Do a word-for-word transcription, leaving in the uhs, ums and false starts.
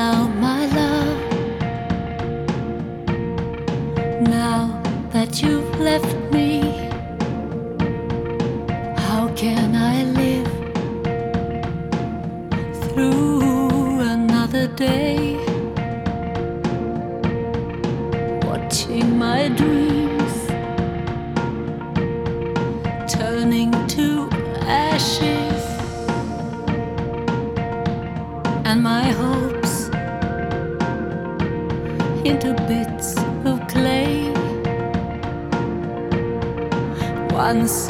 Now, my love, now that you've left me, how can I live through another day, watching my dreams turning to ashes and my hopes into bits of clay. Once